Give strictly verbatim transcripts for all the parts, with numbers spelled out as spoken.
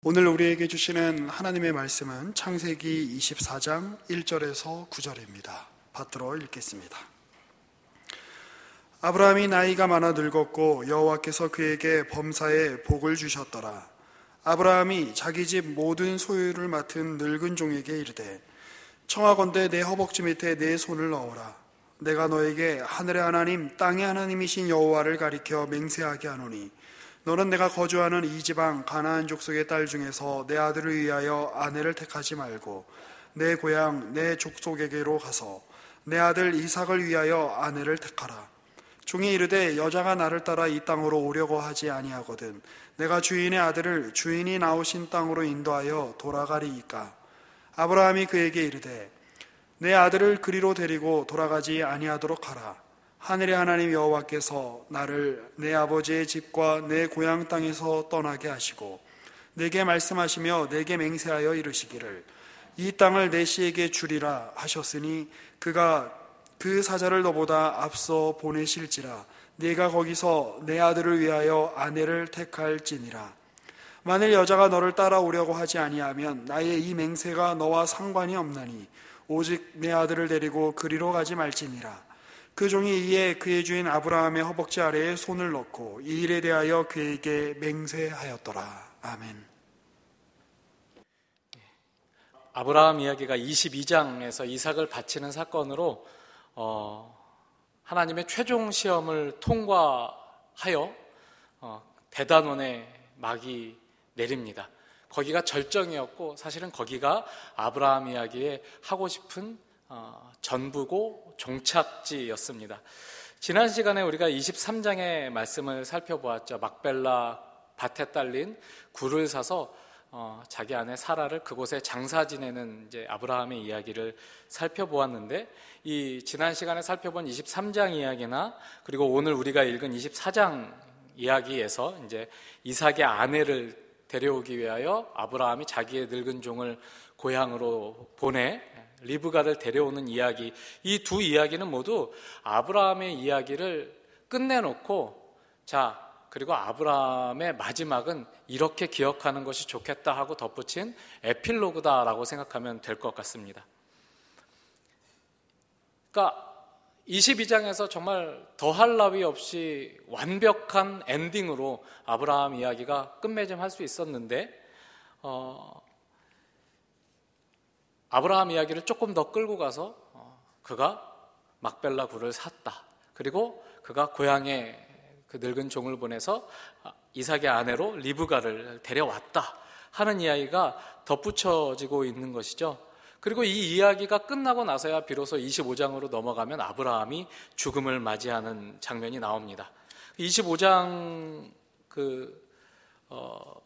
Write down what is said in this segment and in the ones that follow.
오늘 우리에게 주시는 하나님의 말씀은 창세기 이십사 장 일 절에서 구 절입니다. 받들어 읽겠습니다. 아브라함이 나이가 많아 늙었고 여호와께서 그에게 범사에 복을 주셨더라. 아브라함이 자기 집 모든 소유를 맡은 늙은 종에게 이르되 청하건대 내 허벅지 밑에 내 손을 넣어라. 내가 너에게 하늘의 하나님 땅의 하나님이신 여호와를 가리켜 맹세하게 하노니 너는 내가 거주하는 이 지방 가나안 족속의 딸 중에서 내 아들을 위하여 아내를 택하지 말고 내 고향 내 족속에게로 가서 내 아들 이삭을 위하여 아내를 택하라. 종이 이르되 여자가 나를 따라 이 땅으로 오려고 하지 아니하거든 내가 주인의 아들을 주인이 나오신 땅으로 인도하여 돌아가리이까. 아브라함이 그에게 이르되 내 아들을 그리로 데리고 돌아가지 아니하도록 하라. 하늘의 하나님 여호와께서 나를 내 아버지의 집과 내 고향 땅에서 떠나게 하시고 내게 말씀하시며 내게 맹세하여 이르시기를 이 땅을 내 씨에게 주리라 하셨으니 그가 그 사자를 너보다 앞서 보내실지라 네가 거기서 내 아들을 위하여 아내를 택할지니라. 만일 여자가 너를 따라오려고 하지 아니하면 나의 이 맹세가 너와 상관이 없나니 오직 내 아들을 데리고 그리로 가지 말지니라. 그 종이 이에 그의 주인 아브라함의 허벅지 아래에 손을 넣고 이 일에 대하여 그에게 맹세하였더라. 아멘. 아브라함 이야기가 이십이 장에서 이삭을 바치는 사건으로 어, 하나님의 최종 시험을 통과하여 어, 대단원의 막이 내립니다. 거기가 절정이었고 사실은 거기가 아브라함 이야기에 하고 싶은 어, 전부고 종착지였습니다. 지난 시간에 우리가 이십삼 장의 말씀을 살펴보았죠. 막벨라 밭에 딸린 굴을 사서 어, 자기 아내 사라를 그곳에 장사 지내는 이제 아브라함의 이야기를 살펴보았는데, 이 지난 시간에 살펴본 이십삼 장 이야기나 그리고 오늘 우리가 읽은 이십사 장 이야기에서 이제 이삭의 아내를 데려오기 위하여 아브라함이 자기의 늙은 종을 고향으로 보내 리브가를 데려오는 이야기, 이 두 이야기는 모두 아브라함의 이야기를 끝내놓고 자 그리고 아브라함의 마지막은 이렇게 기억하는 것이 좋겠다 하고 덧붙인 에필로그다라고 생각하면 될 것 같습니다. 그러니까 이십이 장에서 정말 더할 나위 없이 완벽한 엔딩으로 아브라함 이야기가 끝맺음할 수 있었는데 어, 아브라함 이야기를 조금 더 끌고 가서 어, 그가 막벨라 굴을 샀다. 그리고 그가 고향에 그 늙은 종을 보내서 이삭의 아내로 리브가를 데려왔다 하는 이야기가 덧붙여지고 있는 것이죠. 그리고 이 이야기가 끝나고 나서야 비로소 이십오 장으로 넘어가면 아브라함이 죽음을 맞이하는 장면이 나옵니다. 이십오 장 그 어,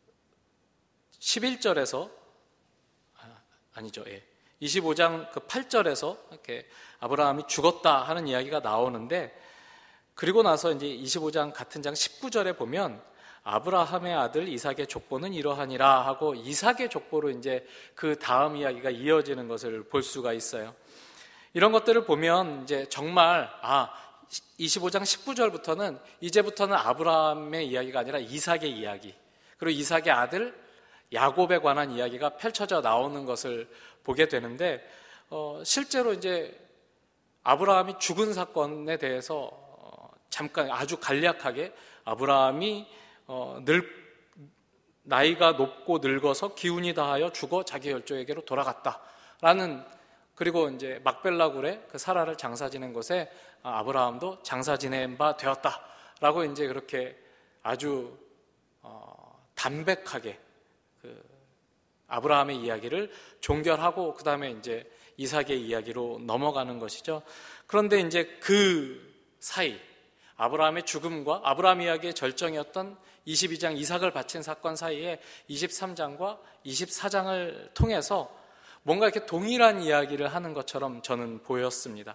십일 절에서 아니죠. 예. 이십오 장 그 팔 절에서 이렇게 아브라함이 죽었다 하는 이야기가 나오는데, 그리고 나서 이제 이십오 장 같은 장 십구 절에 보면 아브라함의 아들 이삭의 족보는 이러하니라 하고 이삭의 족보로 이제 그 다음 이야기가 이어지는 것을 볼 수가 있어요. 이런 것들을 보면 이제 정말 아 이십오 장 십구 절부터는 이제부터는 아브라함의 이야기가 아니라 이삭의 이야기, 그리고 이삭의 아들 야곱에 관한 이야기가 펼쳐져 나오는 것을 보게 되는데, 어, 실제로 이제 아브라함이 죽은 사건에 대해서 어, 잠깐 아주 간략하게 아브라함이 어, 늙, 나이가 높고 늙어서 기운이 다하여 죽어 자기 열조에게로 돌아갔다라는, 그리고 이제 막벨라 굴에 그 사라를 장사 지낸 곳에 아브라함도 장사 지낸 바 되었다라고 이제 그렇게 아주 어, 담백하게 그 아브라함의 이야기를 종결하고 그 다음에 이제 이삭의 이야기로 넘어가는 것이죠. 그런데 이제 그 사이 아브라함의 죽음과 아브라함 이야기의 절정이었던 이십이 장 이삭을 바친 사건 사이에 이십삼 장과 이십사 장을 통해서 뭔가 이렇게 동일한 이야기를 하는 것처럼 저는 보였습니다.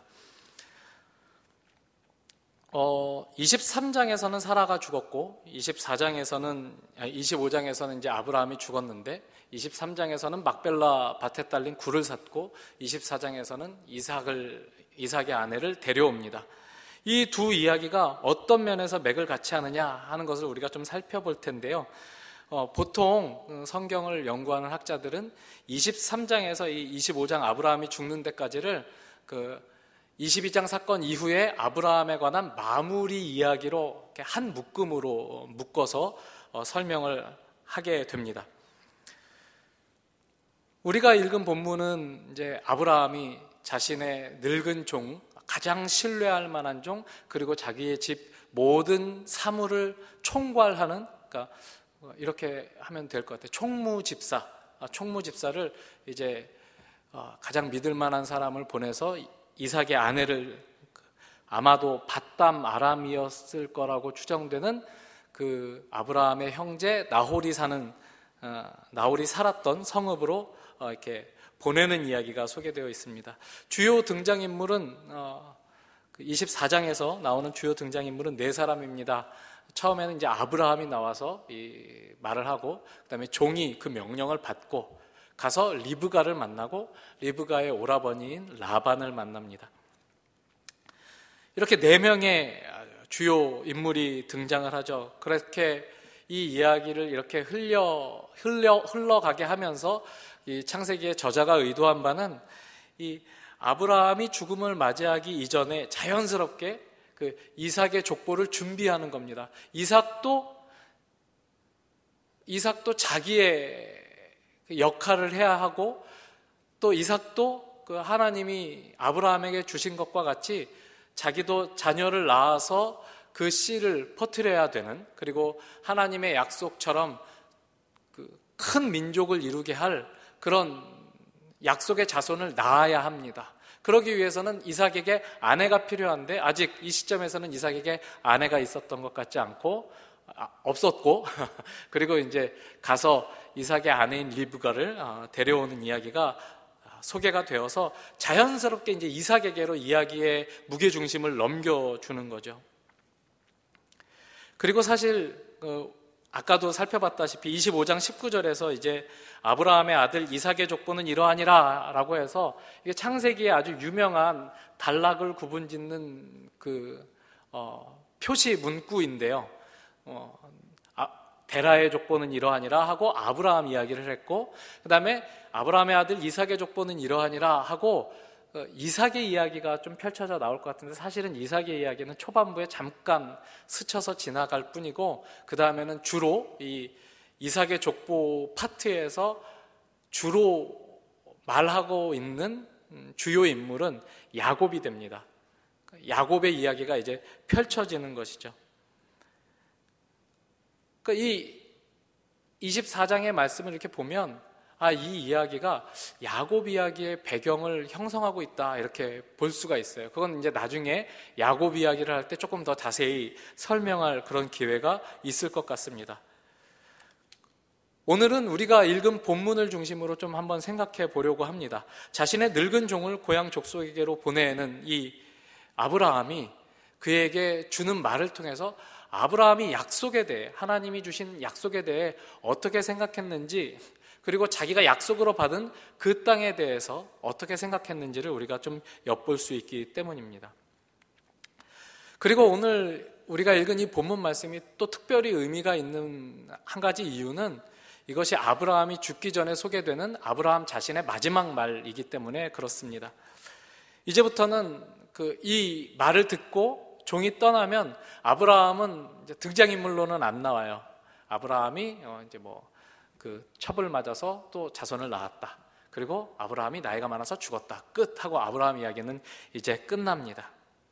어, 이십삼 장에서는 사라가 죽었고 이십사 장에서는 이십오 장에서는 이제 아브라함이 죽었는데 이십삼 장에서는 막벨라 밭에 딸린 굴을 샀고 이십사 장에서는 이삭을 이삭의 아내를 데려옵니다. 이 두 이야기가 어떤 면에서 맥을 같이 하느냐 하는 것을 우리가 좀 살펴볼 텐데요. 어, 보통 성경을 연구하는 학자들은 이십삼 장에서 이 이십오 장 아브라함이 죽는 데까지를 그 이십이 장 사건 이후에 아브라함에 관한 마무리 이야기로 이렇게 한 묶음으로 묶어서 어, 설명을 하게 됩니다. 우리가 읽은 본문은 이제 아브라함이 자신의 늙은 종, 가장 신뢰할 만한 종, 그리고 자기의 집 모든 사물을 총괄하는, 그러니까 이렇게 하면 될 것 같아요. 총무집사, 총무집사를 이제 가장 믿을 만한 사람을 보내서 이삭의 아내를, 아마도 밧담 아람이었을 거라고 추정되는 그 아브라함의 형제 나홀이 사는 나홀이 살았던 성읍으로 이렇게 보내는 이야기가 소개되어 있습니다. 주요 등장인물은 이십사 장에서 나오는 주요 등장인물은 네 사람입니다. 처음에는 이제 아브라함이 나와서 이 말을 하고, 그다음에 종이 그 명령을 받고 가서 리브가를 만나고 리브가의 오라버니인 라반을 만납니다. 이렇게 네 명의 주요 인물이 등장을 하죠. 그렇게 이 이야기를 이렇게 흘려 흘려 흘러가게 하면서 이 창세기의 저자가 의도한 바는 이 아브라함이 죽음을 맞이하기 이전에 자연스럽게 그 이삭의 족보를 준비하는 겁니다. 이삭도 이삭도 자기의 역할을 해야 하고, 또 이삭도 그 하나님이 아브라함에게 주신 것과 같이 자기도 자녀를 낳아서 그 씨를 퍼뜨려야 되는, 그리고 하나님의 약속처럼 그 큰 민족을 이루게 할 그런 약속의 자손을 낳아야 합니다. 그러기 위해서는 이삭에게 아내가 필요한데, 아직 이 시점에서는 이삭에게 아내가 있었던 것 같지 않고 아, 없었고 그리고 이제 가서 이삭의 아내인 리브가를 어, 데려오는 이야기가 소개가 되어서 자연스럽게 이제 이삭에게로 이야기의 무게중심을 넘겨주는 거죠. 그리고 사실 어, 아까도 살펴봤다시피 이십오 장 십구 절에서 이제 아브라함의 아들 이삭의 족보는 이러하니라 라고 해서 이게 창세기에 아주 유명한 단락을 구분짓는 그 어, 표시 문구인데요. 어, 아, 데라의 족보는 이러하니라 하고 아브라함 이야기를 했고, 그 다음에 아브라함의 아들 이삭의 족보는 이러하니라 하고 어, 이삭의 이야기가 좀 펼쳐져 나올 것 같은데, 사실은 이삭의 이야기는 초반부에 잠깐 스쳐서 지나갈 뿐이고, 그 다음에는 주로 이 이삭의 족보 파트에서 주로 말하고 있는 주요 인물은 야곱이 됩니다. 야곱의 이야기가 이제 펼쳐지는 것이죠. 그러니까 이 이십사 장의 말씀을 이렇게 보면, 아, 이 이야기가 야곱 이야기의 배경을 형성하고 있다, 이렇게 볼 수가 있어요. 그건 이제 나중에 야곱 이야기를 할 때 조금 더 자세히 설명할 그런 기회가 있을 것 같습니다. 오늘은 우리가 읽은 본문을 중심으로 좀 한번 생각해 보려고 합니다. 자신의 늙은 종을 고향 족속에게로 보내는 이 아브라함이 그에게 주는 말을 통해서 아브라함이 약속에 대해, 하나님이 주신 약속에 대해 어떻게 생각했는지, 그리고 자기가 약속으로 받은 그 땅에 대해서 어떻게 생각했는지를 우리가 좀 엿볼 수 있기 때문입니다. 그리고 오늘 우리가 읽은 이 본문 말씀이 또 특별히 의미가 있는 한 가지 이유는, 이것이 아브라함이 죽기 전에 소개되는 아브라함 자신의 마지막 말이기 때문에 그렇습니다. 이제부터는 그 이 말을 듣고 종이 떠나면 아브라함은 이제 등장인물로는 안 나와요. 아브라함이 이제 뭐 그 첩을 맞아서 또 자손을 낳았다. 그리고 아브라함이 나이가 많아서 죽었다. 끝 하고 아브라함 이야기는 이제 끝납니다.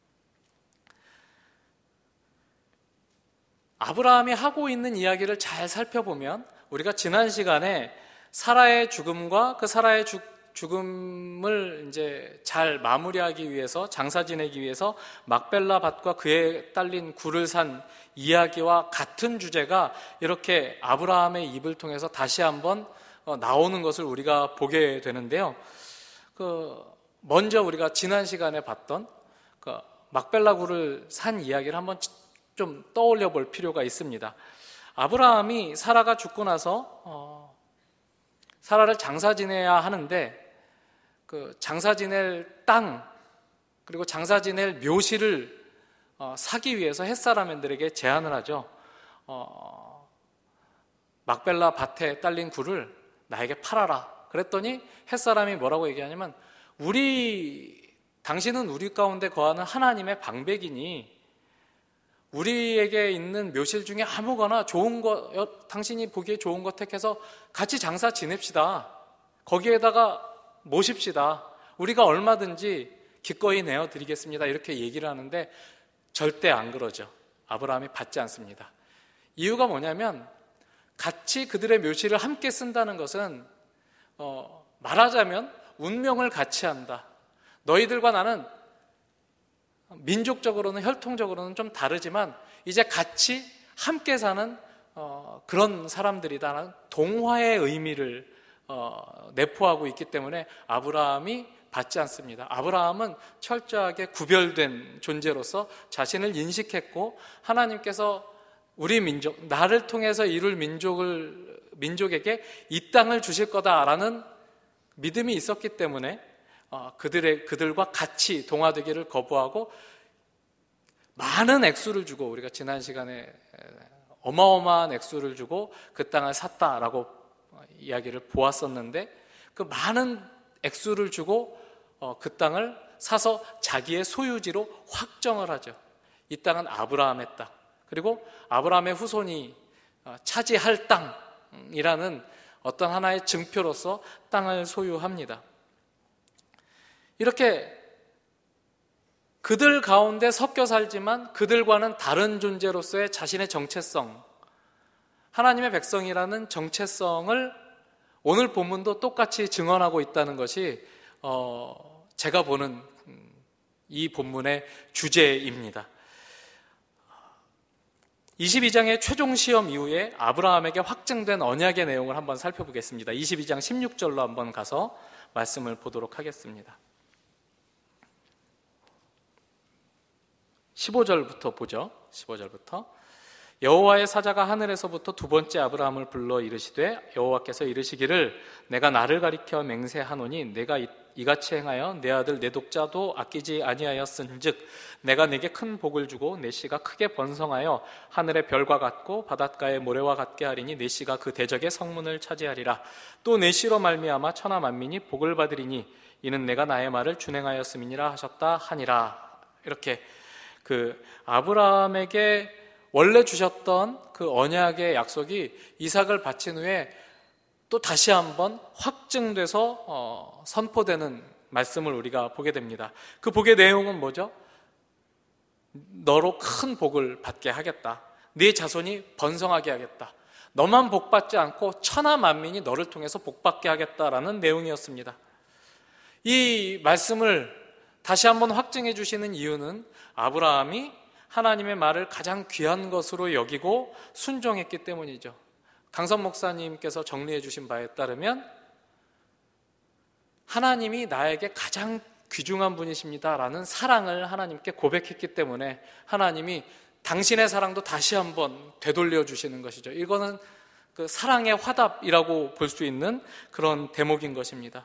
아브라함이 하고 있는 이야기를 잘 살펴보면, 우리가 지난 시간에 사라의 죽음과 그 사라의 죽, 죽음을 이제 잘 마무리하기 위해서, 장사 지내기 위해서 막벨라 밭과 그에 딸린 굴을 산 이야기와 같은 주제가 이렇게 아브라함의 입을 통해서 다시 한번 나오는 것을 우리가 보게 되는데요. 그 먼저 우리가 지난 시간에 봤던 그 막벨라 굴을 산 이야기를 한번 좀 떠올려 볼 필요가 있습니다. 아브라함이 사라가 죽고 나서 어, 사라를 장사 지내야 하는데, 그 장사 지낼 땅, 그리고 장사 지낼 묘실을 어, 사기 위해서 햇사람들에게 제안을 하죠. 어, 막벨라 밭에 딸린 굴을 나에게 팔아라. 그랬더니 햇사람이 뭐라고 얘기하냐면 우리 당신은 우리 가운데 거하는 하나님의 방백이니 우리에게 있는 묘실 중에 아무거나 좋은 거, 당신이 보기에 좋은 거 택해서 같이 장사 지냅시다. 거기에다가 모십시다. 우리가 얼마든지 기꺼이 내어드리겠습니다. 이렇게 얘기를 하는데 절대 안 그러죠. 아브라함이 받지 않습니다. 이유가 뭐냐면 같이 그들의 묘실을 함께 쓴다는 것은 어, 말하자면 운명을 같이 한다. 너희들과 나는 민족적으로는 혈통적으로는 좀 다르지만 이제 같이 함께 사는 어, 그런 사람들이다라는 동화의 의미를 어, 내포하고 있기 때문에 아브라함이 받지 않습니다. 아브라함은 철저하게 구별된 존재로서 자신을 인식했고 하나님께서 우리 민족, 나를 통해서 이룰 민족을, 민족에게 이 땅을 주실 거다라는 믿음이 있었기 때문에 어, 그들의, 그들과 같이 동화되기를 거부하고 많은 액수를 주고, 우리가 지난 시간에 어마어마한 액수를 주고 그 땅을 샀다라고 이야기를 보았었는데 그 많은 액수를 주고 어, 그 땅을 사서 자기의 소유지로 확정을 하죠. 이 땅은 아브라함의 땅, 그리고 아브라함의 후손이 어, 차지할 땅이라는 어떤 하나의 증표로서 땅을 소유합니다. 이렇게 그들 가운데 섞여 살지만 그들과는 다른 존재로서의 자신의 정체성, 하나님의 백성이라는 정체성을 오늘 본문도 똑같이 증언하고 있다는 것이 어, 제가 보는 이 본문의 주제입니다. 이십이 장의 최종 시험 이후에 아브라함에게 확증된 언약의 내용을 한번 살펴보겠습니다. 이십이 장 십육 절로 한번 가서 말씀을 보도록 하겠습니다. 십오 절부터 보죠. 십오 절부터 여호와의 사자가 하늘에서부터 두 번째 아브라함을 불러 이르시되 여호와께서 이르시기를 내가 나를 가리켜 맹세하노니 내가 이같이 행하여 내 아들 내 독자도 아끼지 아니하였은즉 내가 내게 큰 복을 주고 내 씨가 크게 번성하여 하늘의 별과 같고 바닷가의 모래와 같게 하리니 내 씨가 그 대적의 성문을 차지하리라. 또 내 씨로 말미암아 천하 만민이 복을 받으리니 이는 내가 나의 말을 준행하였음이니라 하셨다 하니라. 이렇게 그 아브라함에게 원래 주셨던 그 언약의 약속이 이삭을 바친 후에 또 다시 한번 확증돼서 어, 선포되는 말씀을 우리가 보게 됩니다. 그 복의 내용은 뭐죠? 너로 큰 복을 받게 하겠다. 네 자손이 번성하게 하겠다. 너만 복받지 않고 천하 만민이 너를 통해서 복받게 하겠다라는 내용이었습니다. 이 말씀을 다시 한번 확증해 주시는 이유는 아브라함이 하나님의 말을 가장 귀한 것으로 여기고 순종했기 때문이죠. 강선 목사님께서 정리해 주신 바에 따르면 하나님이 나에게 가장 귀중한 분이십니다라는 사랑을 하나님께 고백했기 때문에 하나님이 당신의 사랑도 다시 한번 되돌려 주시는 것이죠. 이거는 그 사랑의 화답이라고 볼 수 있는 그런 대목인 것입니다.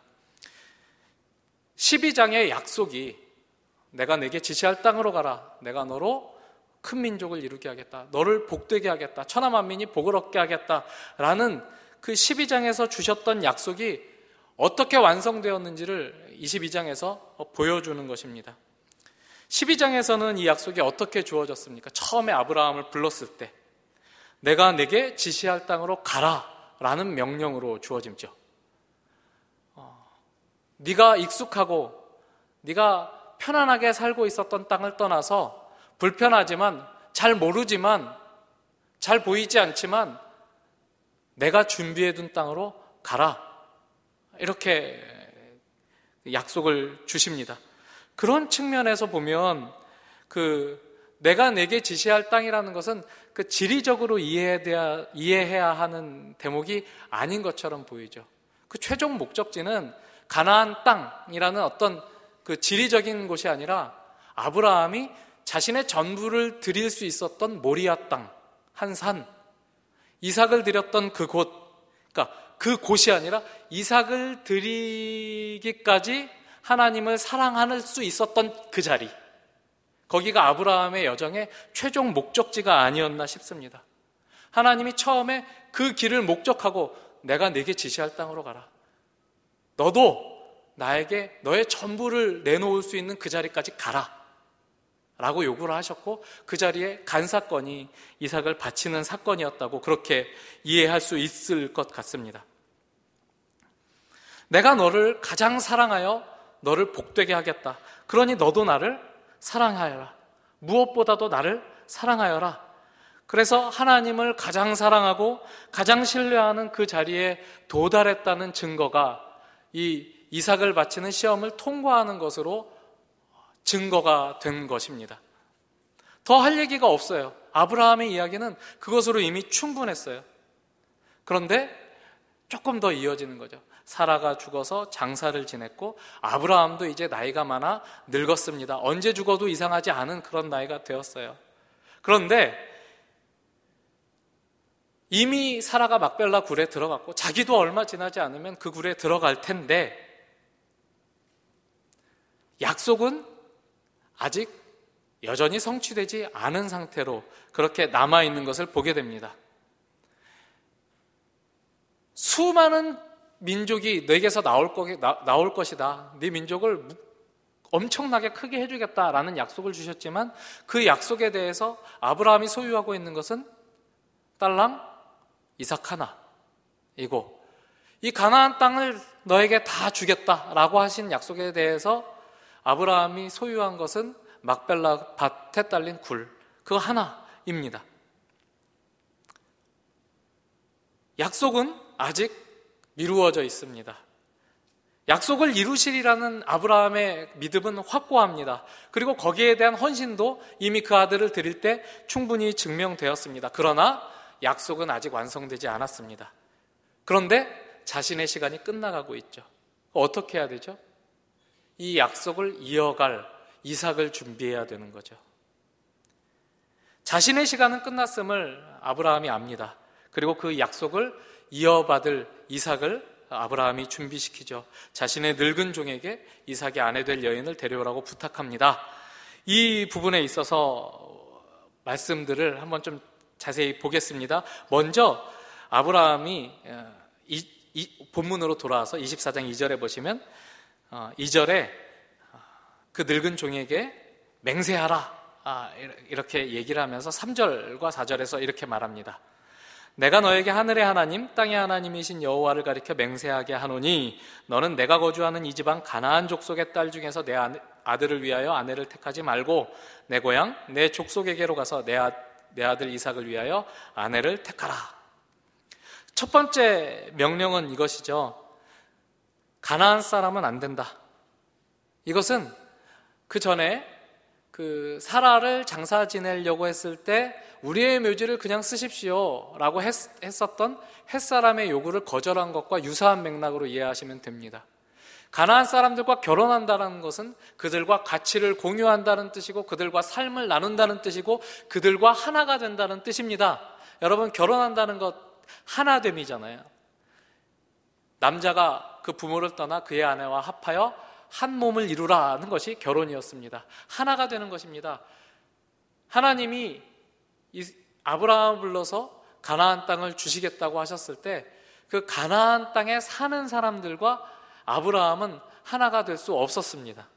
십이 장의 약속이 내가 내게 지시할 땅으로 가라. 내가 너로 큰 민족을 이루게 하겠다. 너를 복되게 하겠다. 천하 만민이 복을 얻게 하겠다라는 그 십이 장에서 주셨던 약속이 어떻게 완성되었는지를 이십이 장에서 보여주는 것입니다. 십이 장에서는 이 약속이 어떻게 주어졌습니까? 처음에 아브라함을 불렀을 때 내가 내게 지시할 땅으로 가라라는 명령으로 주어지죠. 어, 네가 익숙하고 네가 편안하게 살고 있었던 땅을 떠나서 불편하지만 잘 모르지만 잘 보이지 않지만 내가 준비해둔 땅으로 가라. 이렇게 약속을 주십니다. 그런 측면에서 보면 그 내가 내게 지시할 땅이라는 것은 그 지리적으로 이해해야, 이해해야 하는 대목이 아닌 것처럼 보이죠. 그 최종 목적지는 가나안 땅이라는 어떤 그 지리적인 곳이 아니라 아브라함이 자신의 전부를 드릴 수 있었던 모리아 땅, 한 산, 이삭을 드렸던 그곳, 그러니까 그 곳이 아니라 이삭을 드리기까지 하나님을 사랑할 수 있었던 그 자리, 거기가 아브라함의 여정의 최종 목적지가 아니었나 싶습니다. 하나님이 처음에 그 길을 목적하고 내가 네게 지시할 땅으로 가라. 너도 나에게 너의 전부를 내놓을 수 있는 그 자리까지 가라 라고 요구를 하셨고, 그 자리에 간 사건이 이삭을 바치는 사건이었다고 그렇게 이해할 수 있을 것 같습니다. 내가 너를 가장 사랑하여 너를 복되게 하겠다. 그러니 너도 나를 사랑하여라. 무엇보다도 나를 사랑하여라. 그래서 하나님을 가장 사랑하고 가장 신뢰하는 그 자리에 도달했다는 증거가 이 이삭을 바치는 시험을 통과하는 것으로 증거가 된 것입니다. 더 할 얘기가 없어요. 아브라함의 이야기는 그것으로 이미 충분했어요. 그런데 조금 더 이어지는 거죠. 사라가 죽어서 장사를 지냈고 아브라함도 이제 나이가 많아 늙었습니다. 언제 죽어도 이상하지 않은 그런 나이가 되었어요. 그런데 이미 사라가 막벨라 굴에 들어갔고 자기도 얼마 지나지 않으면 그 굴에 들어갈 텐데 약속은 아직 여전히 성취되지 않은 상태로 그렇게 남아있는 것을 보게 됩니다. 수많은 민족이 너에게서 나올, 거, 나, 나올 것이다. 네 민족을 엄청나게 크게 해주겠다라는 약속을 주셨지만 그 약속에 대해서 아브라함이 소유하고 있는 것은 딸랑 이삭 하나이고, 이 가나안 땅을 너에게 다 주겠다라고 하신 약속에 대해서 아브라함이 소유한 것은 막벨라 밭에 딸린 굴, 그 하나입니다. 약속은 아직 미루어져 있습니다. 약속을 이루시리라는 아브라함의 믿음은 확고합니다. 그리고 거기에 대한 헌신도 이미 그 아들을 드릴 때 충분히 증명되었습니다. 그러나 약속은 아직 완성되지 않았습니다. 그런데 자신의 시간이 끝나가고 있죠. 어떻게 해야 되죠? 이 약속을 이어갈 이삭을 준비해야 되는 거죠. 자신의 시간은 끝났음을 아브라함이 압니다. 그리고 그 약속을 이어받을 이삭을 아브라함이 준비시키죠. 자신의 늙은 종에게 이삭의 아내 될 여인을 데려오라고 부탁합니다. 이 부분에 있어서 말씀들을 한번 좀 자세히 보겠습니다. 먼저 아브라함이 이, 이 본문으로 돌아와서 이십사 장 이 절에 보시면 이 절에 그 늙은 종에게 맹세하라 이렇게 얘기를 하면서 삼 절과 사 절에서 이렇게 말합니다. 내가 너에게 하늘의 하나님 땅의 하나님이신 여호와를 가리켜 맹세하게 하노니 너는 내가 거주하는 이 지방 가나안 족속의 딸 중에서 내 아들을 위하여 아내를 택하지 말고 내 고향 내 족속에게로 가서 내, 아, 내 아들 이삭을 위하여 아내를 택하라. 첫 번째 명령은 이것이죠. 가나안 사람은 안 된다. 이것은 그 전에 그 사라를 장사 지내려고 했을 때 우리의 묘지를 그냥 쓰십시오 라고 했, 했었던 햇사람의 요구를 거절한 것과 유사한 맥락으로 이해하시면 됩니다. 가나안 사람들과 결혼한다는 것은 그들과 가치를 공유한다는 뜻이고 그들과 삶을 나눈다는 뜻이고 그들과 하나가 된다는 뜻입니다. 여러분, 결혼한다는 것 하나됨이잖아요. 남자가 그 부모를 떠나 그의 아내와 합하여 한 몸을 이루라는 것이 결혼이었습니다. 하나가 되는 것입니다. 하나님이 아브라함을 불러서 가나안 땅을 주시겠다고 하셨을 때 그 가나안 땅에 사는 사람들과 아브라함은 하나가 될 수 없었습니다.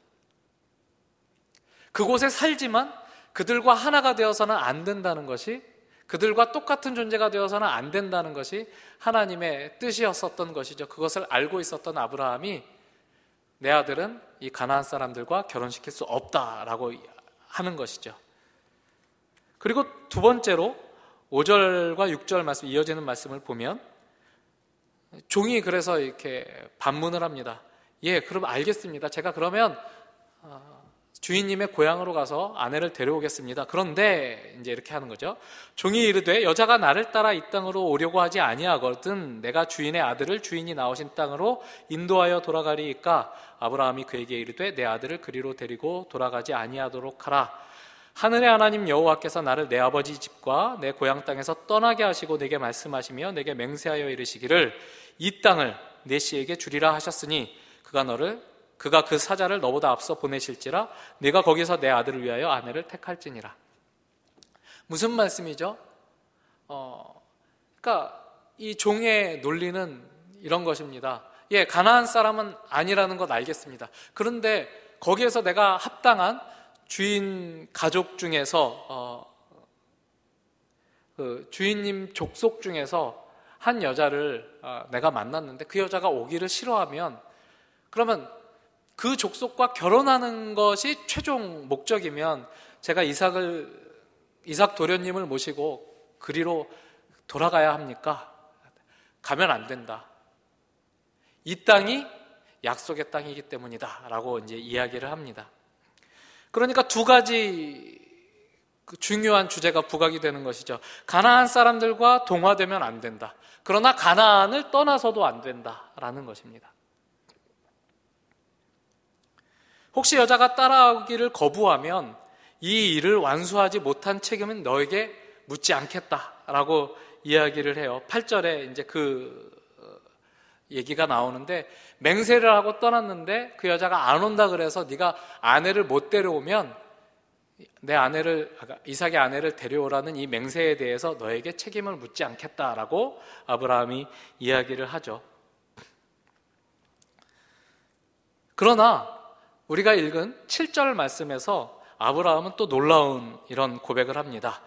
그곳에 살지만 그들과 하나가 되어서는 안 된다는 것이, 그들과 똑같은 존재가 되어서는 안 된다는 것이 하나님의 뜻이었었던 것이죠. 그것을 알고 있었던 아브라함이 내 아들은 이 가나안 사람들과 결혼시킬 수 없다라고 하는 것이죠. 그리고 두 번째로 오 절과 육 절 말씀, 이어지는 말씀을 보면 종이 그래서 이렇게 반문을 합니다. 예, 그럼 알겠습니다. 제가 그러면 주인님의 고향으로 가서 아내를 데려오겠습니다. 그런데 이제 이렇게 하는 거죠. 종이 이르되 여자가 나를 따라 이 땅으로 오려고 하지 아니하거든 내가 주인의 아들을 주인이 나오신 땅으로 인도하여 돌아가리이까. 아브라함이 그에게 이르되 내 아들을 그리로 데리고 돌아가지 아니하도록 하라. 하늘의 하나님 여호와께서 나를 내 아버지 집과 내 고향 땅에서 떠나게 하시고 내게 말씀하시며 내게 맹세하여 이르시기를 이 땅을 내 씨에게 주리라 하셨으니 그가 너를 그가 그 사자를 너보다 앞서 보내실지라 네가 거기서 내 아들을 위하여 아내를 택할지니라. 무슨 말씀이죠? 어, 그러니까 이 종의 논리는 이런 것입니다. 예, 가나안 사람은 아니라는 것 알겠습니다. 그런데 거기에서 내가 합당한 주인 가족 중에서 어, 그 주인님 족속 중에서 한 여자를 어, 내가 만났는데 그 여자가 오기를 싫어하면 그러면 그 족속과 결혼하는 것이 최종 목적이면 제가 이삭을 이삭 도련님을 모시고 그리로 돌아가야 합니까? 가면 안 된다. 이 땅이 약속의 땅이기 때문이다 라고 이제 이야기를 합니다. 그러니까 두 가지 중요한 주제가 부각이 되는 것이죠. 가나안 사람들과 동화되면 안 된다. 그러나 가나안을 떠나서도 안 된다라는 것입니다. 혹시 여자가 따라오기를 거부하면 이 일을 완수하지 못한 책임은 너에게 묻지 않겠다라고 이야기를 해요. 팔 절에 이제 그 얘기가 나오는데 맹세를 하고 떠났는데 그 여자가 안 온다 그래서 네가 아내를 못 데려오면 내 아내를 이삭의 아내를 데려오라는 이 맹세에 대해서 너에게 책임을 묻지 않겠다라고 아브라함이 이야기를 하죠. 그러나 우리가 읽은 칠 절 말씀에서 아브라함은 또 놀라운 이런 고백을 합니다.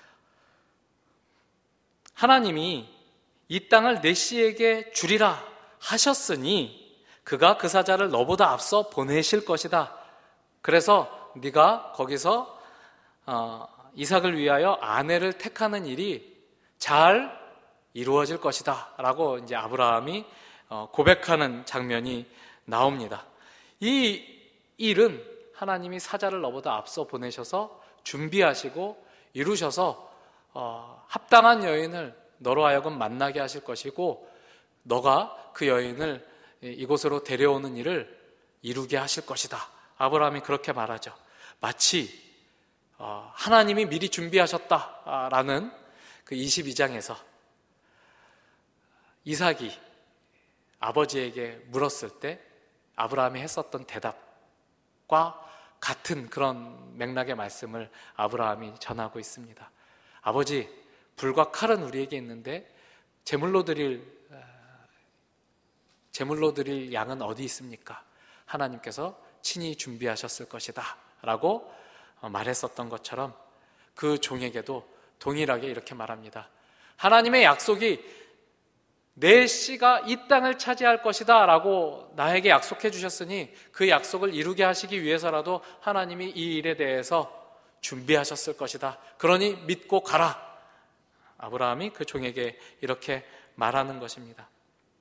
하나님이 이 땅을 내 씨에게 주리라 하셨으니 그가 그 사자를 너보다 앞서 보내실 것이다. 그래서 네가 거기서 어, 이삭을 위하여 아내를 택하는 일이 잘 이루어질 것이다 라고 이제 아브라함이 어, 고백하는 장면이 나옵니다. 이 일은 하나님이 사자를 너보다 앞서 보내셔서 준비하시고 이루셔서 어, 합당한 여인을 너로 하여금 만나게 하실 것이고 너가 그 여인을 이곳으로 데려오는 일을 이루게 하실 것이다. 아브라함이 그렇게 말하죠. 마치 어, 하나님이 미리 준비하셨다라는 그 이십이 장에서 이삭이 아버지에게 물었을 때 아브라함이 했었던 대답과 같은 그런 맥락의 말씀을 아브라함이 전하고 있습니다. 아버지, 불과 칼은 우리에게 있는데 제물로 드릴 제물로 드릴 양은 어디 있습니까? 하나님께서 친히 준비하셨을 것이다 라고 말했었던 것처럼 그 종에게도 동일하게 이렇게 말합니다. 하나님의 약속이 내 씨가 이 땅을 차지할 것이다 라고 나에게 약속해 주셨으니 그 약속을 이루게 하시기 위해서라도 하나님이 이 일에 대해서 준비하셨을 것이다. 그러니 믿고 가라. 아브라함이 그 종에게 이렇게 말하는 것입니다.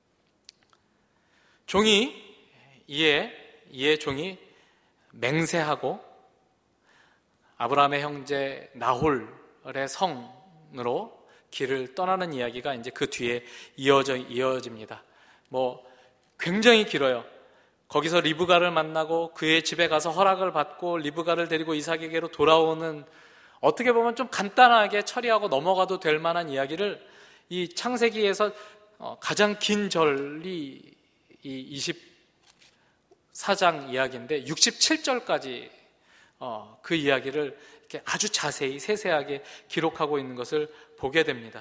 종이 이에 이에 종이 맹세하고 아브라함의 형제 나홀의 성으로 길을 떠나는 이야기가 이제 그 뒤에 이어져 이어집니다. 뭐 굉장히 길어요. 거기서 리브가를 만나고 그의 집에 가서 허락을 받고 리브가를 데리고 이삭에게로 돌아오는, 어떻게 보면 좀 간단하게 처리하고 넘어가도 될 만한 이야기를 이 창세기에서 가장 긴 절이 이 이십사 장 이야기인데 육십칠 절까지 어, 그 이야기를 이렇게 아주 자세히 세세하게 기록하고 있는 것을 보게 됩니다.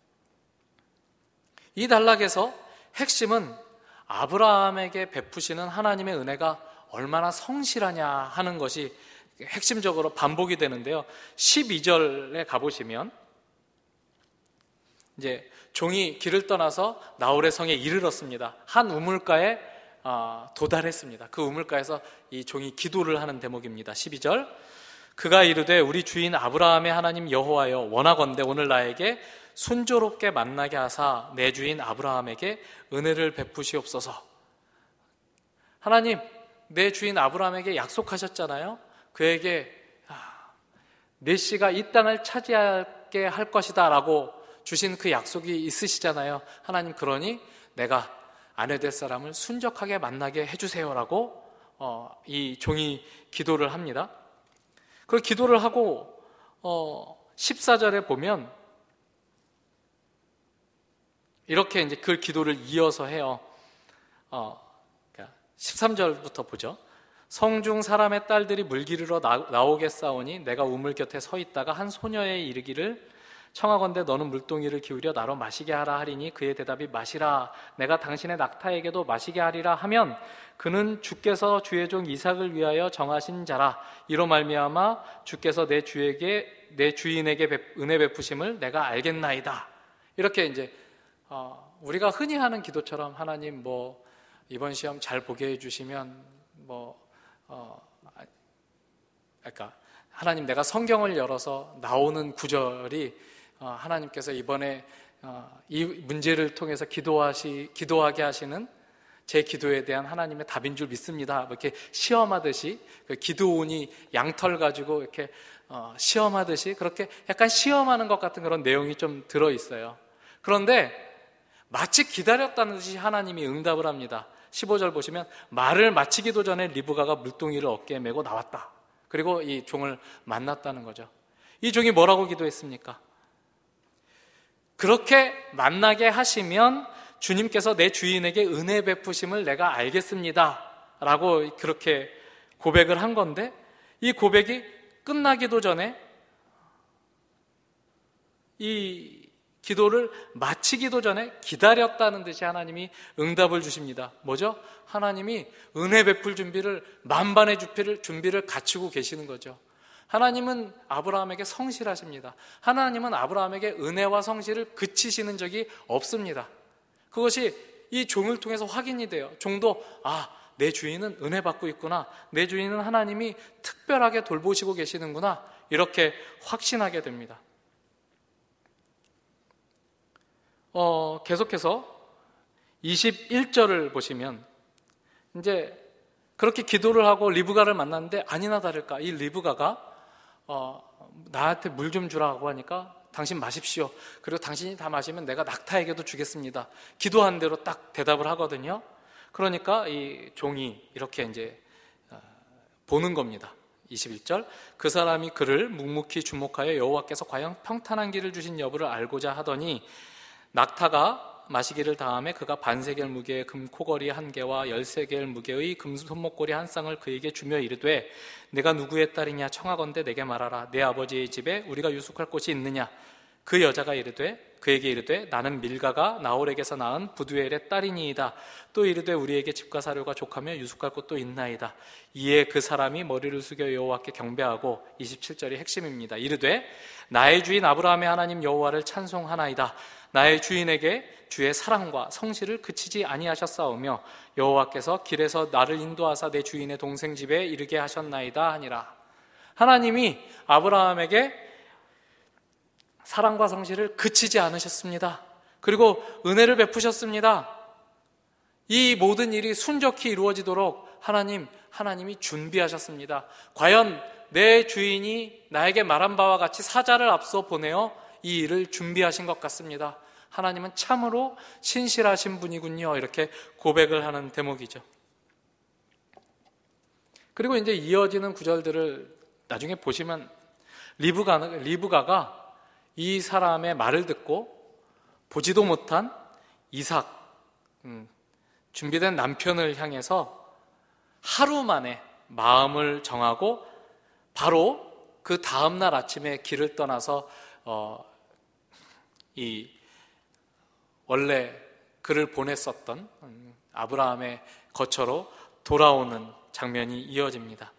이 단락에서 핵심은 아브라함에게 베푸시는 하나님의 은혜가 얼마나 성실하냐 하는 것이 핵심적으로 반복이 되는데요. 십이 절에 가보시면 이제 종이 길을 떠나서 나홀의 성에 이르렀습니다. 한 우물가에 도달했습니다. 그 우물가에서 이 종이 기도를 하는 대목입니다. 십이 절, 그가 이르되 우리 주인 아브라함의 하나님 여호와여, 원하건대 오늘 나에게 순조롭게 만나게 하사 내 주인 아브라함에게 은혜를 베푸시옵소서. 하나님, 내 주인 아브라함에게 약속하셨잖아요. 그에게 내 씨가 이 땅을 차지하게 할 것이다 라고 주신 그 약속이 있으시잖아요. 하나님, 그러니 내가 아내 될 사람을 순적하게 만나게 해주세요라고 어, 이 종이 기도를 합니다. 그 기도를 하고 어, 십사 절에 보면 이렇게 이제 그 기도를 이어서 해요. 어, 그러니까 십삼 절부터 보죠. 성중 사람의 딸들이 물기르러 나오겠사오니 내가 우물 곁에 서 있다가 한 소녀에 이르기를 청하건대 너는 물동이를 기울여 나로 마시게 하라 하리니 그의 대답이 마시라 내가 당신의 낙타에게도 마시게 하리라 하면 그는 주께서 주의 종 이삭을 위하여 정하신 자라 이로 말미암아 주께서 내 주에게 내 주인에게 은혜 베푸심을 내가 알겠나이다. 이렇게 이제 어, 우리가 흔히 하는 기도처럼 하나님 뭐 이번 시험 잘 보게 해주시면 뭐 어, 그러니까 하나님 내가 성경을 열어서 나오는 구절이 어, 하나님께서 이번에 어, 이 문제를 통해서 기도하시 기도하게 하시는 제 기도에 대한 하나님의 답인 줄 믿습니다. 이렇게 시험하듯이 그 기도원이 양털 가지고 이렇게 어, 시험하듯이 그렇게 약간 시험하는 것 같은 그런 내용이 좀 들어 있어요. 그런데 마치 기다렸다는 듯이 하나님이 응답을 합니다. 십오 절 보시면 말을 마치기도 전에 리브가가 물동이를 어깨에 메고 나왔다. 그리고 이 종을 만났다는 거죠. 이 종이 뭐라고 기도했습니까? 그렇게 만나게 하시면 주님께서 내 주인에게 은혜 베푸심을 내가 알겠습니다 라고 그렇게 고백을 한 건데 이 고백이 끝나기도 전에 이 기도를 마치기도 전에 기다렸다는 듯이 하나님이 응답을 주십니다. 뭐죠? 하나님이 은혜 베풀 준비를 만반의 준비를, 준비를 갖추고 계시는 거죠. 하나님은 아브라함에게 성실하십니다. 하나님은 아브라함에게 은혜와 성실을 그치시는 적이 없습니다. 그것이 이 종을 통해서 확인이 돼요. 종도 아, 내 주인은 은혜 받고 있구나. 내 주인은 하나님이 특별하게 돌보시고 계시는구나. 이렇게 확신하게 됩니다. 어, 계속해서 이십일 절을 보시면 이제 그렇게 기도를 하고 리브가를 만났는데 아니나 다를까 이 리브가가 어, 나한테 물 좀 주라고 하니까 당신 마십시오. 그리고 당신이 다 마시면 내가 낙타에게도 주겠습니다. 기도한 대로 딱 대답을 하거든요. 그러니까 이 종이 이렇게 이제 보는 겁니다. 이십일 절 그 사람이 그를 묵묵히 주목하여 여호와께서 과연 평탄한 길을 주신 여부를 알고자 하더니 낙타가 마시기를 다음에 그가 반세겔 무게의 금코걸이 한 개와 열세겔 무게의 금 손목걸이 한 쌍을 그에게 주며 이르되 내가 누구의 딸이냐 청하건대 내게 말하라. 내 아버지의 집에 우리가 유숙할 곳이 있느냐. 그 여자가 이르되 그에게 이르되 나는 밀가가 나홀에게서 낳은 부두엘의 딸이니이다. 또 이르되 우리에게 집과 사료가 족하며 유숙할 곳도 있나이다. 이에 그 사람이 머리를 숙여 여호와께 경배하고 이십칠 절이 핵심입니다. 이르되 나의 주인 아브라함의 하나님 여호와를 찬송하나이다. 나의 주인에게 주의 사랑과 성실을 그치지 아니하셨사오며 여호와께서 길에서 나를 인도하사 내 주인의 동생 집에 이르게 하셨나이다 하니라. 하나님이 아브라함에게 사랑과 성실을 그치지 않으셨습니다. 그리고 은혜를 베푸셨습니다. 이 모든 일이 순적히 이루어지도록 하나님, 하나님이 준비하셨습니다. 과연 내 주인이 나에게 말한 바와 같이 사자를 앞서 보내어 이 일을 준비하신 것 같습니다. 하나님은 참으로 신실하신 분이군요. 이렇게 고백을 하는 대목이죠. 그리고 이제 이어지는 구절들을 나중에 보시면 리브가, 리브가가 이 사람의 말을 듣고 보지도 못한 이삭, 음, 준비된 남편을 향해서 하루 만에 마음을 정하고 바로 그 다음날 아침에 길을 떠나서 어, 이 원래 그를 보냈었던 음, 아브라함의 거처로 돌아오는 장면이 이어집니다.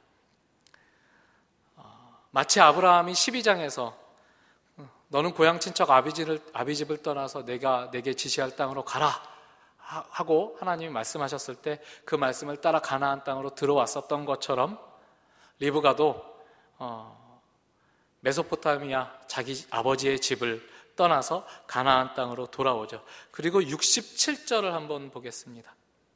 어, 마치 아브라함이 십이 장에서 너는 고향 친척 아비집을, 아비집을 떠나서 내가 내게 지시할 땅으로 가라 하고 하나님이 말씀하셨을 때 그 말씀을 따라 가나안 땅으로 들어왔었던 것처럼 리브가도 어, 메소포타미아 자기 아버지의 집을 떠나서 가나안 땅으로 돌아오죠. 그리고 육십칠 절을 한번 보겠습니다.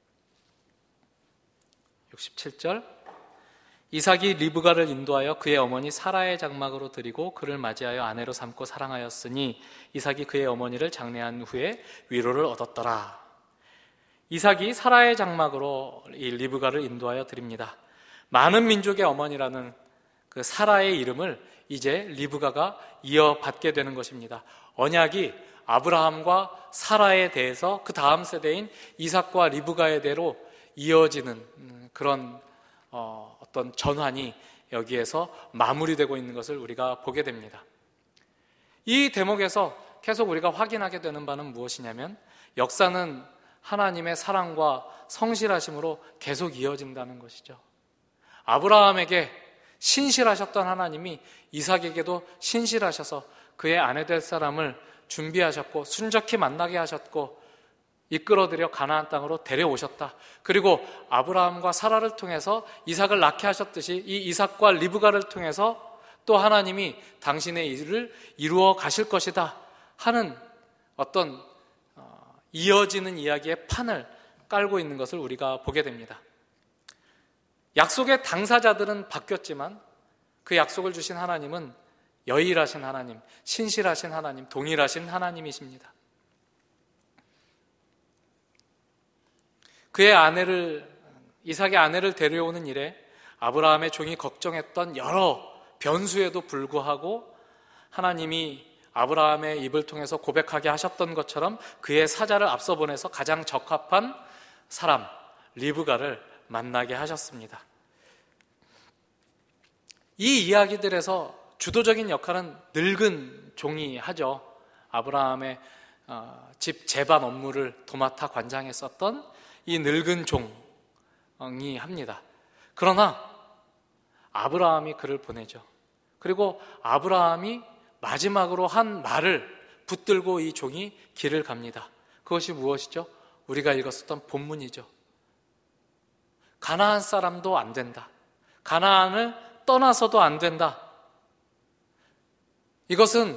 육십칠 절 이삭이 리브가를 인도하여 그의 어머니 사라의 장막으로 들이고 그를 맞이하여 아내로 삼고 사랑하였으니 이삭이 그의 어머니를 장례한 후에 위로를 얻었더라. 이삭이 사라의 장막으로 이 리브가를 인도하여 드립니다. 많은 민족의 어머니라는 그 사라의 이름을 이제 리브가가 이어받게 되는 것입니다. 언약이 아브라함과 사라에 대해서 그 다음 세대인 이삭과 리브가의 대로 이어지는 그런 어, 어떤 전환이 여기에서 마무리되고 있는 것을 우리가 보게 됩니다. 이 대목에서 계속 우리가 확인하게 되는 바는 무엇이냐면 역사는 하나님의 사랑과 성실하심으로 계속 이어진다는 것이죠. 아브라함에게 신실하셨던 하나님이 이삭에게도 신실하셔서 그의 아내 될 사람을 준비하셨고 순적히 만나게 하셨고 이끌어들여 가나안 땅으로 데려오셨다. 그리고 아브라함과 사라를 통해서 이삭을 낳게 하셨듯이 이 이삭과 리브가를 통해서 또 하나님이 당신의 일을 이루어 가실 것이다 하는 어떤 이어지는 이야기의 판을 깔고 있는 것을 우리가 보게 됩니다. 약속의 당사자들은 바뀌었지만 그 약속을 주신 하나님은 여일하신 하나님, 신실하신 하나님, 동일하신 하나님이십니다. 그의 아내를, 이삭의 아내를 데려오는 일에 아브라함의 종이 걱정했던 여러 변수에도 불구하고 하나님이 아브라함의 입을 통해서 고백하게 하셨던 것처럼 그의 사자를 앞서 보내서 가장 적합한 사람, 리브가를 만나게 하셨습니다. 이 이야기들에서 주도적인 역할은 늙은 종이 하죠. 아브라함의 집 제반 업무를 도맡아 관장했었던 이 늙은 종이 합니다. 그러나 아브라함이 그를 보내죠. 그리고 아브라함이 마지막으로 한 말을 붙들고 이 종이 길을 갑니다. 그것이 무엇이죠? 우리가 읽었었던 본문이죠. 가나안 사람도 안 된다. 가나안을 떠나서도 안 된다. 이것은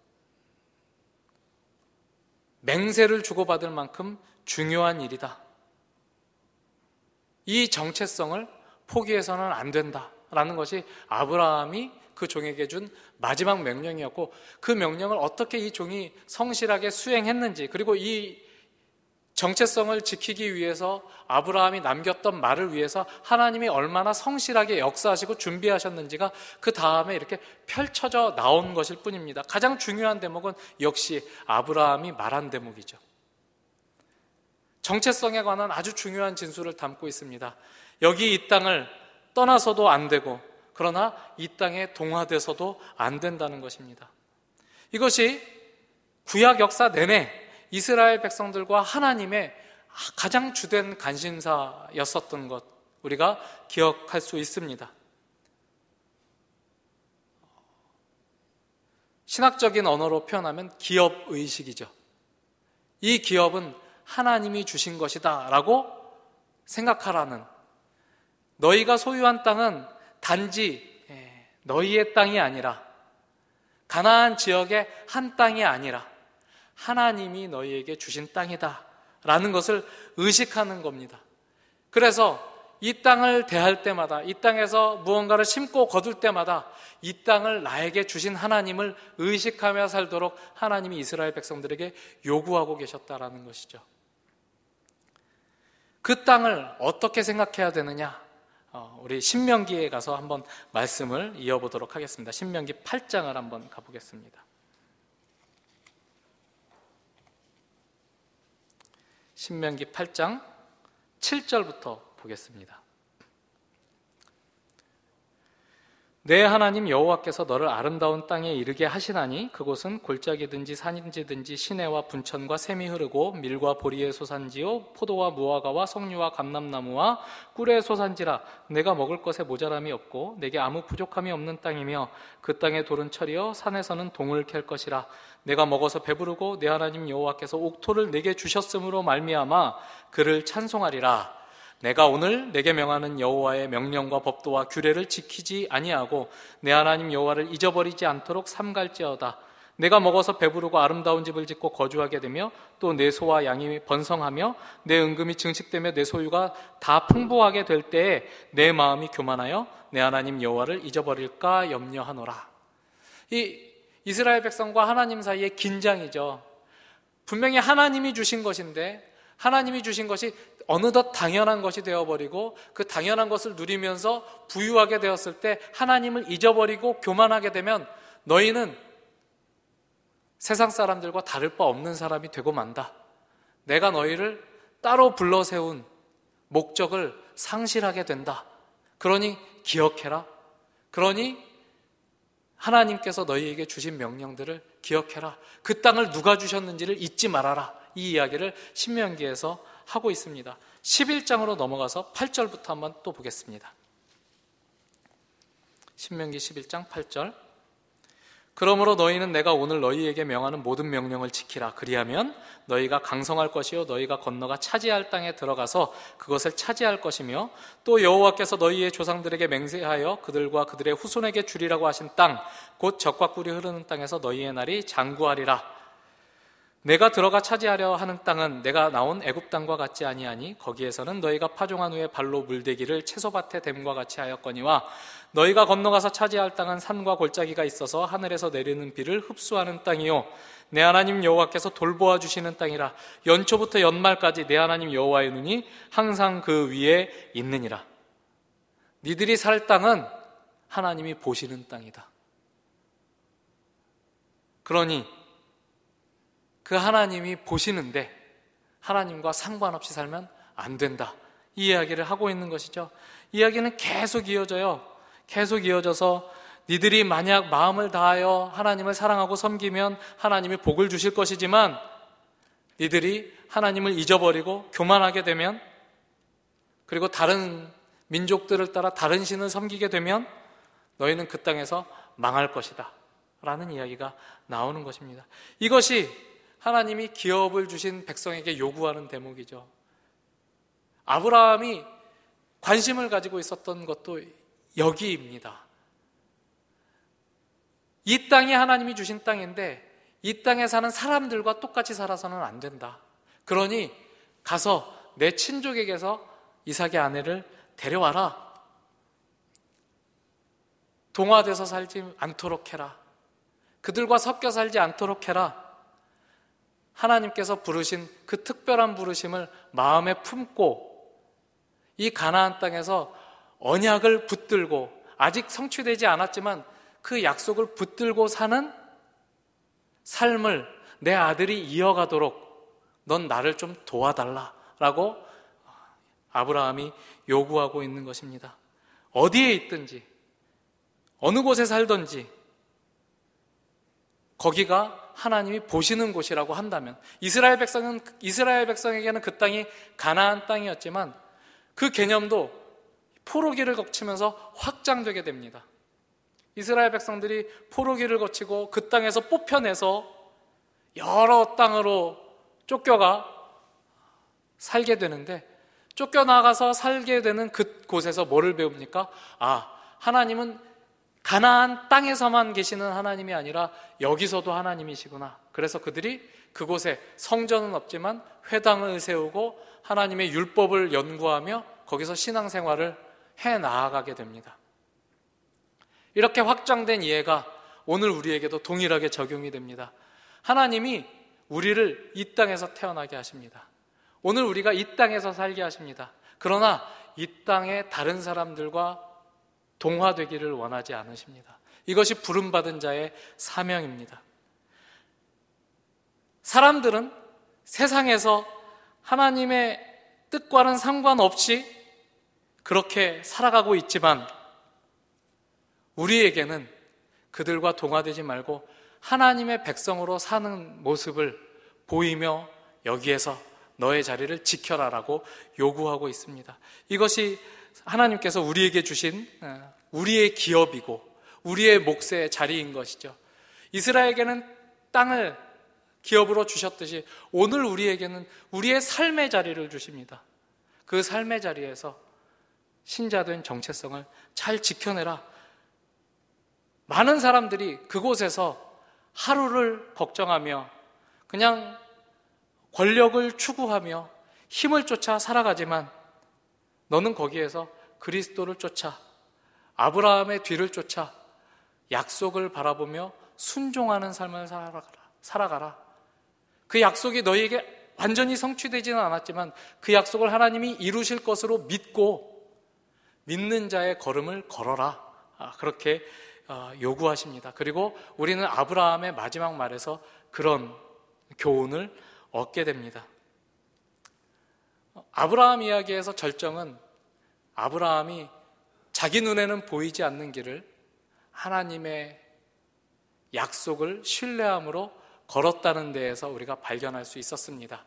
맹세를 주고받을 만큼 중요한 일이다. 이 정체성을 포기해서는 안 된다라는 것이 아브라함이 그 종에게 준 마지막 명령이었고 그 명령을 어떻게 이 종이 성실하게 수행했는지 그리고 이 정체성을 지키기 위해서 아브라함이 남겼던 말을 위해서 하나님이 얼마나 성실하게 역사하시고 준비하셨는지가 그 다음에 이렇게 펼쳐져 나온 것일 뿐입니다. 가장 중요한 대목은 역시 아브라함이 말한 대목이죠. 정체성에 관한 아주 중요한 진술을 담고 있습니다. 여기 이 땅을 떠나서도 안 되고 그러나 이 땅에 동화돼서도 안 된다는 것입니다. 이것이 구약 역사 내내 이스라엘 백성들과 하나님의 가장 주된 관심사였었던 것 우리가 기억할 수 있습니다. 신학적인 언어로 표현하면 기업의식이죠. 이 기업은 하나님이 주신 것이다 라고 생각하라는, 너희가 소유한 땅은 단지 너희의 땅이 아니라 가나안 지역의 한 땅이 아니라 하나님이 너희에게 주신 땅이다 라는 것을 의식하는 겁니다. 그래서 이 땅을 대할 때마다, 이 땅에서 무언가를 심고 거둘 때마다 이 땅을 나에게 주신 하나님을 의식하며 살도록 하나님이 이스라엘 백성들에게 요구하고 계셨다라는 것이죠. 그 땅을 어떻게 생각해야 되느냐? 우리 신명기에 가서 한번 말씀을 이어보도록 하겠습니다. 신명기 팔 장을 한번 가보겠습니다. 신명기 팔 장 칠 절부터 보겠습니다. 내 하나님 여호와께서 너를 아름다운 땅에 이르게 하시나니 그곳은 골짜기든지 산지든지 시내와 분천과 샘이 흐르고 밀과 보리의 소산지요 포도와 무화과와 석류와 감람나무와 꿀의 소산지라. 내가 먹을 것에 모자람이 없고 내게 아무 부족함이 없는 땅이며 그 땅의 돌은 철이요 산에서는 동을 캘 것이라. 내가 먹어서 배부르고 내 하나님 여호와께서 옥토를 내게 주셨으므로 말미암아 그를 찬송하리라. 내가 오늘 내게 명하는 여호와의 명령과 법도와 규례를 지키지 아니하고 내 하나님 여호와를 잊어버리지 않도록 삼갈지어다. 내가 먹어서 배부르고 아름다운 집을 짓고 거주하게 되며 또 내 소와 양이 번성하며 내 은금이 증식되며 내 소유가 다 풍부하게 될 때에 내 마음이 교만하여 내 하나님 여호와를 잊어버릴까 염려하노라. 이 이스라엘 백성과 하나님 사이의 긴장이죠. 분명히 하나님이 주신 것인데 하나님이 주신 것이 어느덧 당연한 것이 되어버리고 그 당연한 것을 누리면서 부유하게 되었을 때 하나님을 잊어버리고 교만하게 되면 너희는 세상 사람들과 다를 바 없는 사람이 되고 만다. 내가 너희를 따로 불러 세운 목적을 상실하게 된다. 그러니 기억해라. 그러니 하나님께서 너희에게 주신 명령들을 기억해라. 그 땅을 누가 주셨는지를 잊지 말아라. 이 이야기를 신명기에서 하고 있습니다. 십일 장으로 넘어가서 팔 절부터 한번 또 보겠습니다. 신명기 십일 장 팔 절. 그러므로 너희는 내가 오늘 너희에게 명하는 모든 명령을 지키라. 그리하면 너희가 강성할 것이요 너희가 건너가 차지할 땅에 들어가서 그것을 차지할 것이며 또 여호와께서 너희의 조상들에게 맹세하여 그들과 그들의 후손에게 주리라고 하신 땅 곧 젖과 꿀이 흐르는 땅에서 너희의 날이 장구하리라. 내가 들어가 차지하려 하는 땅은 내가 나온 애굽 땅과 같지 아니하니 거기에서는 너희가 파종한 후에 발로 물대기를 채소밭에 댐과 같이 하였거니와 너희가 건너가서 차지할 땅은 산과 골짜기가 있어서 하늘에서 내리는 비를 흡수하는 땅이요 내 하나님 여호와께서 돌보아 주시는 땅이라. 연초부터 연말까지 내 하나님 여호와의 눈이 항상 그 위에 있느니라. 니들이 살 땅은 하나님이 보시는 땅이다. 그러니 그 하나님이 보시는데 하나님과 상관없이 살면 안 된다. 이 이야기를 하고 있는 것이죠. 이야기는 계속 이어져요. 계속 이어져서 니들이 만약 마음을 다하여 하나님을 사랑하고 섬기면 하나님이 복을 주실 것이지만 니들이 하나님을 잊어버리고 교만하게 되면 그리고 다른 민족들을 따라 다른 신을 섬기게 되면 너희는 그 땅에서 망할 것이다. 라는 이야기가 나오는 것입니다. 이것이 하나님이 기업을 주신 백성에게 요구하는 대목이죠. 아브라함이 관심을 가지고 있었던 것도 여기입니다. 이 땅이 하나님이 주신 땅인데 이 땅에 사는 사람들과 똑같이 살아서는 안 된다. 그러니 가서 내 친족에게서 이삭의 아내를 데려와라. 동화돼서 살지 않도록 해라. 그들과 섞여 살지 않도록 해라. 하나님께서 부르신 그 특별한 부르심을 마음에 품고 이 가나안 땅에서 언약을 붙들고 아직 성취되지 않았지만 그 약속을 붙들고 사는 삶을 내 아들이 이어가도록 넌 나를 좀 도와달라라고 아브라함이 요구하고 있는 것입니다. 어디에 있든지 어느 곳에 살든지 거기가 하나님이 보시는 곳이라고 한다면 이스라엘 백성은 이스라엘 백성에게는 그 땅이 가나안 땅이었지만 그 개념도 포로기를 거치면서 확장되게 됩니다. 이스라엘 백성들이 포로기를 거치고 그 땅에서 뽑혀내서 여러 땅으로 쫓겨가 살게 되는데 쫓겨나가서 살게 되는 그곳에서 뭐를 배웁니까? 아, 하나님은 가나안 땅에서만 계시는 하나님이 아니라 여기서도 하나님이시구나. 그래서 그들이 그곳에 성전은 없지만 회당을 세우고 하나님의 율법을 연구하며 거기서 신앙생활을 해 나아가게 됩니다. 이렇게 확장된 이해가 오늘 우리에게도 동일하게 적용이 됩니다. 하나님이 우리를 이 땅에서 태어나게 하십니다. 오늘 우리가 이 땅에서 살게 하십니다. 그러나 이 땅의 다른 사람들과 동화되기를 원하지 않으십니다. 이것이 부름받은 자의 사명입니다. 사람들은 세상에서 하나님의 뜻과는 상관없이 그렇게 살아가고 있지만 우리에게는 그들과 동화되지 말고 하나님의 백성으로 사는 모습을 보이며 여기에서 너의 자리를 지켜라라고 요구하고 있습니다. 이것이 하나님께서 우리에게 주신 우리의 기업이고 우리의 몫의 자리인 것이죠. 이스라엘에게는 땅을 기업으로 주셨듯이 오늘 우리에게는 우리의 삶의 자리를 주십니다. 그 삶의 자리에서 신자된 정체성을 잘 지켜내라. 많은 사람들이 그곳에서 하루를 걱정하며 그냥 권력을 추구하며 힘을 쫓아 살아가지만 너는 거기에서 그리스도를 쫓아 아브라함의 뒤를 쫓아 약속을 바라보며 순종하는 삶을 살아가라. 살아가라. 그 약속이 너희에게 완전히 성취되지는 않았지만 그 약속을 하나님이 이루실 것으로 믿고 믿는 자의 걸음을 걸어라. 그렇게 요구하십니다. 그리고 우리는 아브라함의 마지막 말에서 그런 교훈을 얻게 됩니다. 아브라함 이야기에서 절정은 아브라함이 자기 눈에는 보이지 않는 길을 하나님의 약속을 신뢰함으로 걸었다는 데에서 우리가 발견할 수 있었습니다.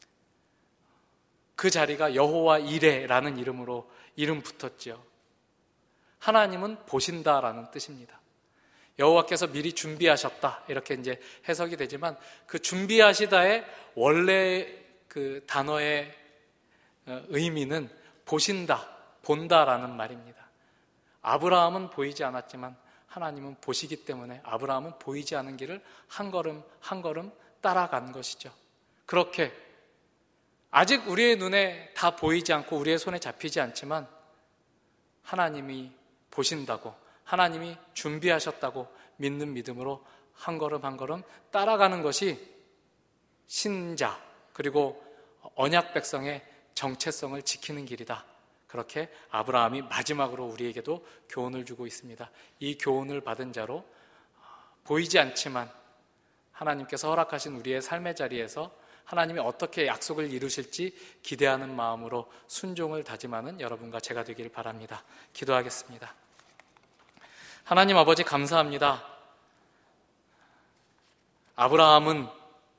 그 자리가 여호와 이레라는 이름으로 이름 붙었지요. 하나님은 보신다라는 뜻입니다. 여호와께서 미리 준비하셨다 이렇게 이제 해석이 되지만 그 준비하시다의 원래 그 단어의 의미는 보신다, 본다라는 말입니다. 아브라함은 보이지 않았지만 하나님은 보시기 때문에 아브라함은 보이지 않은 길을 한 걸음 한 걸음 따라간 것이죠. 그렇게 아직 우리의 눈에 다 보이지 않고 우리의 손에 잡히지 않지만 하나님이 보신다고, 하나님이 준비하셨다고 믿는 믿음으로 한 걸음 한 걸음 따라가는 것이 신자 그리고 언약 백성의 정체성을 지키는 길이다. 그렇게 아브라함이 마지막으로 우리에게도 교훈을 주고 있습니다. 이 교훈을 받은 자로 보이지 않지만 하나님께서 허락하신 우리의 삶의 자리에서 하나님이 어떻게 약속을 이루실지 기대하는 마음으로 순종을 다짐하는 여러분과 제가 되기를 바랍니다. 기도하겠습니다. 하나님 아버지 감사합니다. 아브라함은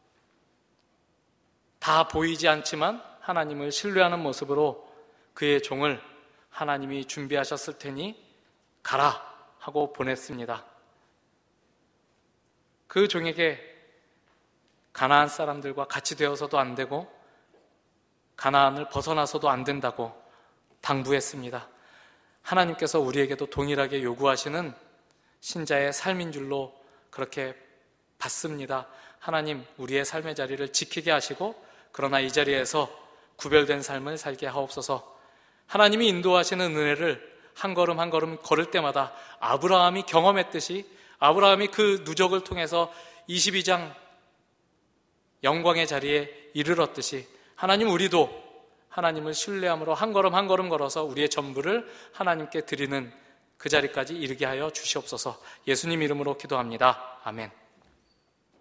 다 보이지 않지만 하나님을 신뢰하는 모습으로 그의 종을 하나님이 준비하셨을 테니 가라 하고 보냈습니다. 그 종에게 가나안 사람들과 같이 되어서도 안 되고 가나안을 벗어나서도 안 된다고 당부했습니다. 하나님께서 우리에게도 동일하게 요구하시는 신자의 삶인 줄로 그렇게 받습니다. 하나님, 우리의 삶의 자리를 지키게 하시고 그러나 이 자리에서 구별된 삶을 살게 하옵소서. 하나님이 인도하시는 은혜를 한 걸음 한 걸음 걸을 때마다 아브라함이 경험했듯이 아브라함이 그 누적을 통해서 이십이 장 영광의 자리에 이르렀듯이 하나님, 우리도 하나님을 신뢰함으로 한 걸음 한 걸음 걸어서 우리의 전부를 하나님께 드리는 그 자리까지 이르게 하여 주시옵소서. 예수님 이름으로 기도합니다. 아멘.